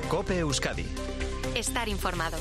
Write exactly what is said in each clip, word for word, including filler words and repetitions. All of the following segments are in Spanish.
COPE Euskadi. Estar informado.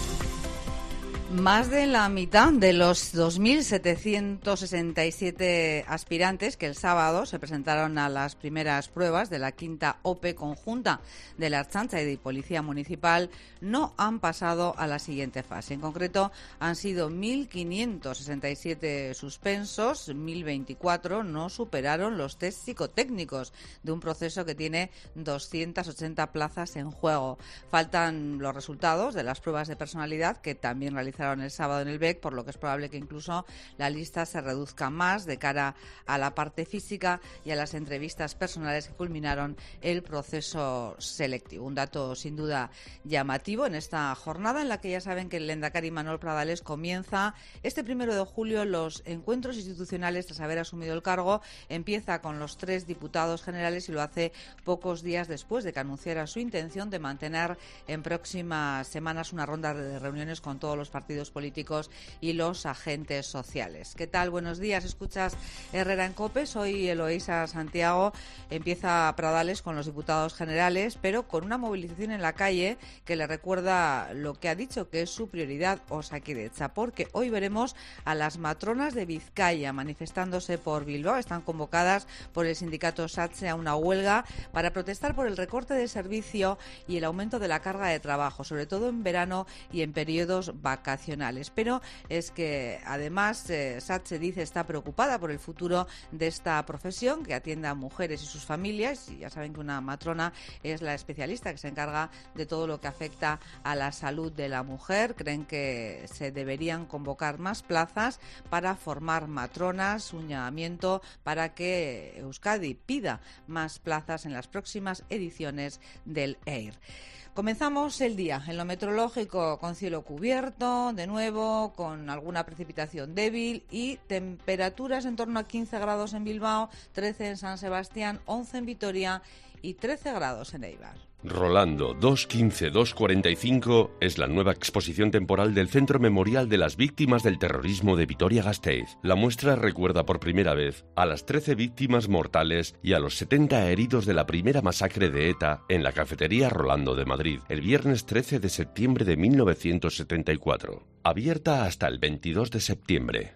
Más de la mitad de los dos mil setecientos sesenta y siete aspirantes que el sábado se presentaron a las primeras pruebas de la quinta O P E conjunta de la Ertzaintza y de Policía Municipal no han pasado a la siguiente fase. En concreto, han sido mil quinientos sesenta y siete suspensos, mil veinticuatro no superaron los test psicotécnicos de un proceso que tiene doscientas ochenta plazas en juego. Faltan los resultados de las pruebas de personalidad que también realizaron el sábado en el B E C, por lo que es probable que incluso la lista se reduzca más de cara a la parte física y a las entrevistas personales que culminaron el proceso selectivo. Un dato sin duda llamativo en esta jornada en la que ya saben que el lehendakari Manuel Pradales comienza este primero de julio los encuentros institucionales tras haber asumido el cargo. Empieza con los tres diputados generales y lo hace pocos días después de que anunciara su intención de mantener en próximas semanas una ronda de reuniones con todos los partidos políticos y los agentes sociales. ¿Qué tal? Buenos días. Escuchas Herrera en COPE. Soy Eloísa Santiago. Empieza Pradales con los diputados generales, pero con una movilización en la calle que le recuerda lo que ha dicho que es su prioridad, Osakidetza, porque hoy veremos a las matronas de Vizcaya manifestándose por Bilbao. Están convocadas por el sindicato SATSE a una huelga para protestar por el recorte de servicio y el aumento de la carga de trabajo, sobre todo en verano y en periodos vacacionales. Pero es que además eh, SATSE dice está preocupada por el futuro de esta profesión que atiende a mujeres y sus familias, y ya saben que una matrona es la especialista que se encarga de todo lo que afecta a la salud de la mujer. Creen que se deberían convocar más plazas para formar matronas, un llamamiento para que Euskadi pida más plazas en las próximas ediciones del E I R. Comenzamos el día en lo meteorológico con cielo cubierto, de nuevo, con alguna precipitación débil y temperaturas en torno a quince grados en Bilbao, trece en San Sebastián, once en Vitoria y trece grados en Eibar. Rolando dos quince dos cuarenta y cinco es la nueva exposición temporal del Centro Memorial de las Víctimas del Terrorismo de Vitoria-Gasteiz. La muestra recuerda por primera vez a las trece víctimas mortales y a los setenta heridos de la primera masacre de ETA en la cafetería Rolando de Madrid, el viernes trece de septiembre de mil novecientos setenta y cuatro. Abierta hasta el veintidós de septiembre.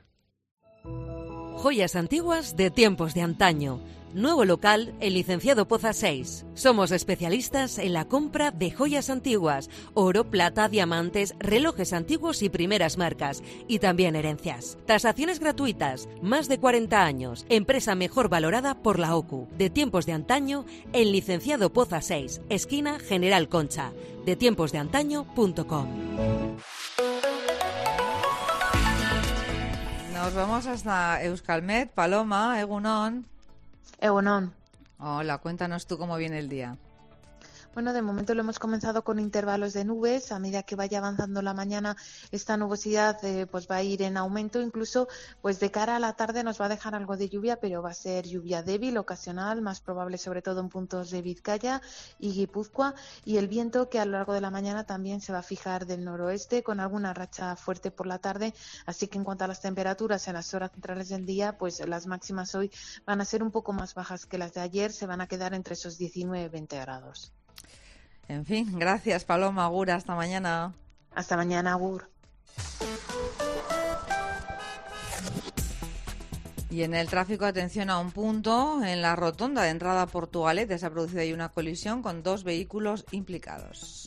Joyas antiguas de tiempos de antaño. Nuevo local, el Licenciado Poza seis. Somos especialistas en la compra de joyas antiguas, oro, plata, diamantes, relojes antiguos y primeras marcas, y también herencias. Tasaciones gratuitas, más de cuarenta años, empresa mejor valorada por la O C U. De tiempos de antaño, el Licenciado Poza seis, esquina General Concha, de tiempos de antaño punto com. Nos vamos hasta Euskalmet. Paloma, Egunon. Egunon. Hola, cuéntanos tú cómo viene el día. Bueno, de momento lo hemos comenzado con intervalos de nubes. A medida que vaya avanzando la mañana, esta nubosidad eh, pues va a ir en aumento. Incluso pues de cara a la tarde nos va a dejar algo de lluvia, pero va a ser lluvia débil, ocasional, más probable sobre todo en puntos de Vizcaya y Guipúzcoa. Y el viento que a lo largo de la mañana también se va a fijar del noroeste con alguna racha fuerte por la tarde. Así que en cuanto a las temperaturas en las horas centrales del día, pues las máximas hoy van a ser un poco más bajas que las de ayer. Se van a quedar entre esos diecinueve y veinte grados. En fin, gracias Paloma, Agur, hasta mañana. Hasta mañana, Agur. Y en el tráfico, atención a un punto, en la rotonda de entrada a Portugalete se ha producido ahí una colisión con dos vehículos implicados.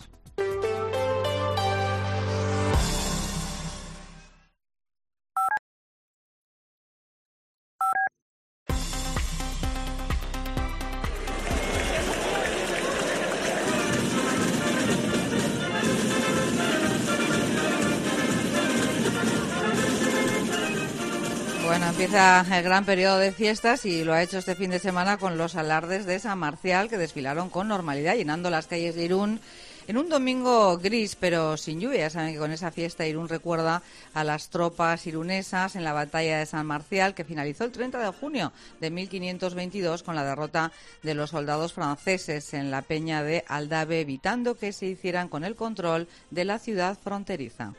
Bueno, empieza el gran periodo de fiestas y lo ha hecho este fin de semana con los alardes de San Marcial, que desfilaron con normalidad, llenando las calles de Irún en un domingo gris, pero sin lluvia. Ya saben que con esa fiesta Irún recuerda a las tropas irunesas en la batalla de San Marcial, que finalizó el treinta de junio de mil quinientos veintidós con la derrota de los soldados franceses en la peña de Aldave, evitando que se hicieran con el control de la ciudad fronteriza.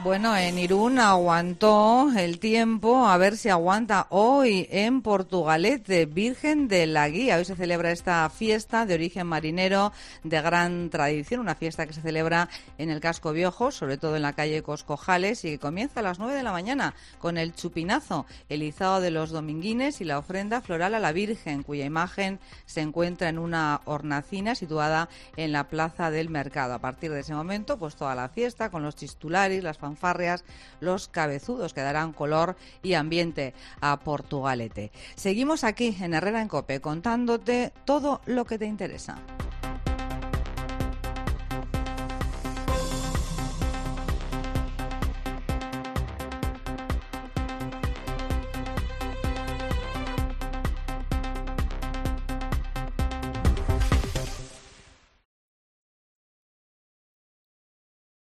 Bueno, en Irún aguantó el tiempo, a ver si aguanta hoy en Portugalete, Virgen de la Guía. Hoy se celebra esta fiesta de origen marinero de gran tradición, una fiesta que se celebra en el Casco Viejo, sobre todo en la calle Coscojales, y que comienza a las nueve de la mañana con el chupinazo, el izado de los dominguines y la ofrenda floral a la Virgen, cuya imagen se encuentra en una hornacina situada en la plaza del mercado. A partir de ese momento, pues toda la fiesta con los chistularis, las fanfarrias, los cabezudos que darán color y ambiente a Portugalete. Seguimos aquí en Herrera en COPE contándote todo lo que te interesa.